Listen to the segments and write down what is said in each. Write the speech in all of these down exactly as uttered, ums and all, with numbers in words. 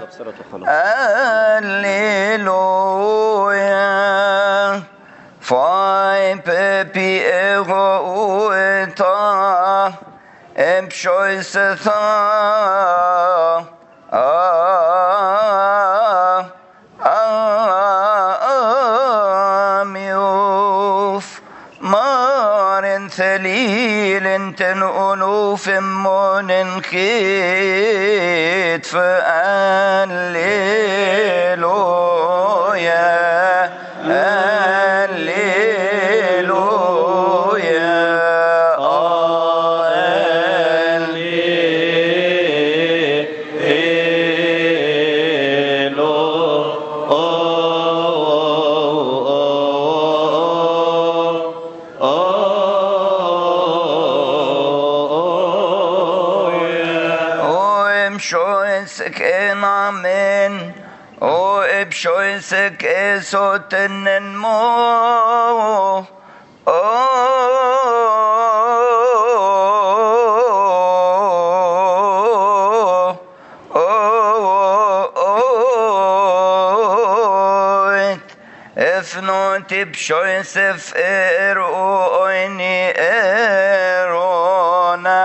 Alleluia. Fai pepi ego ueta ebshoisetha amiuf marin thelil ten unuf monen khit fa alleluia. Shoysek esoten mo oh oh if not tip shoysef er oini erona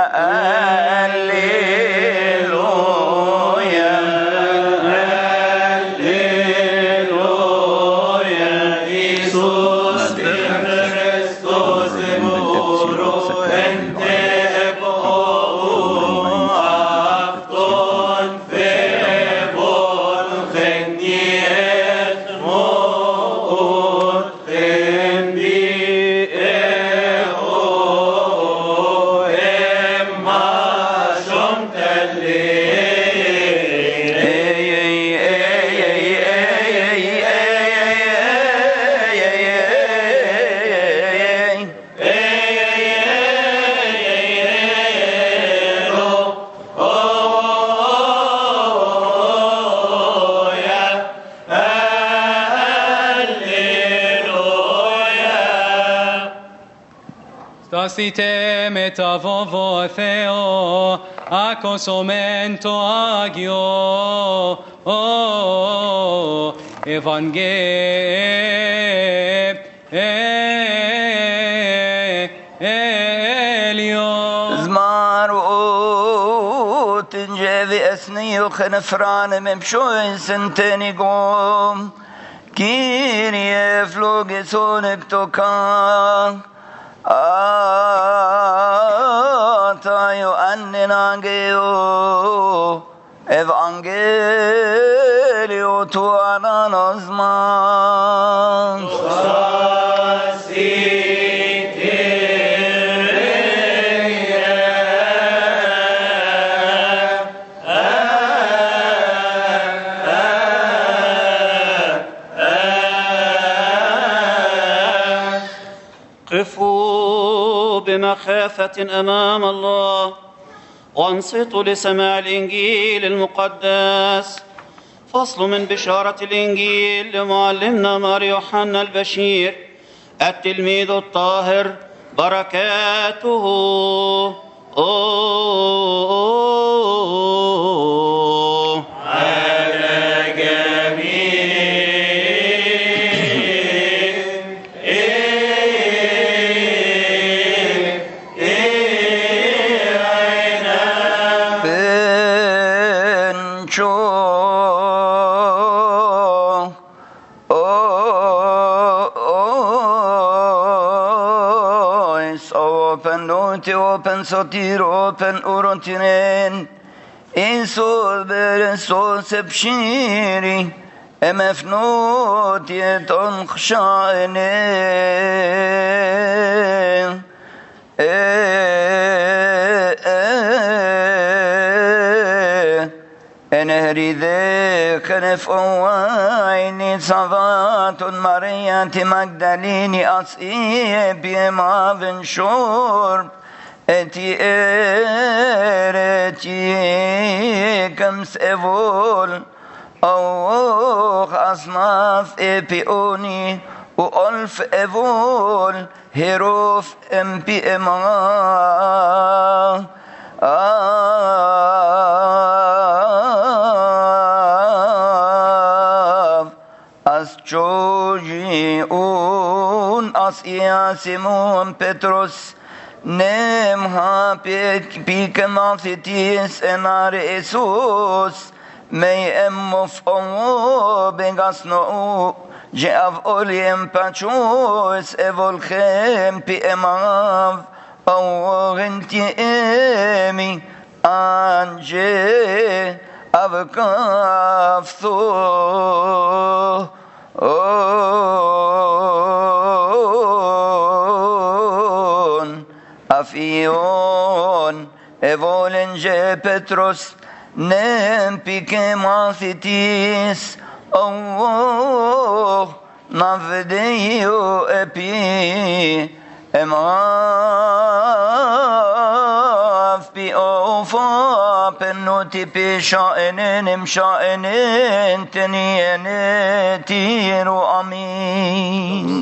Stasite metavovo theo acosomento agio oh evangelio zmarut injevi esni ukhnfran memshoin senteni gom kirie flogesonek tokan Atayo annenageo evangelio tu ananozman بمخافة أمام الله وانصتوا لسماع الإنجيل المقدس. فصل من بشارة الإنجيل لمعلمنا مار يوحنا البشير التلميذ الطاهر بركاته أوه على جميع Open sotir open urontinen in so ber so sepshiri emfnot yeton khshane enhri de khnef oini savatun mariyat magdalini asi bima ben shur eti ereti kams evol أوخ أصناف إبيوني وألف إفول هيروف إم بي إم as çoji un as ia Simon Petros nem ha pek pikemafitis enar Jesus mei emmof o begasno jeav oliem pachos evolchem pi emav aurenti emi anje avkafso on afion evolenje Petros nem pikemafitis oh navdeio epi emav pi ofa penoti pi sha'enenim sha'enen teniyene tiru amin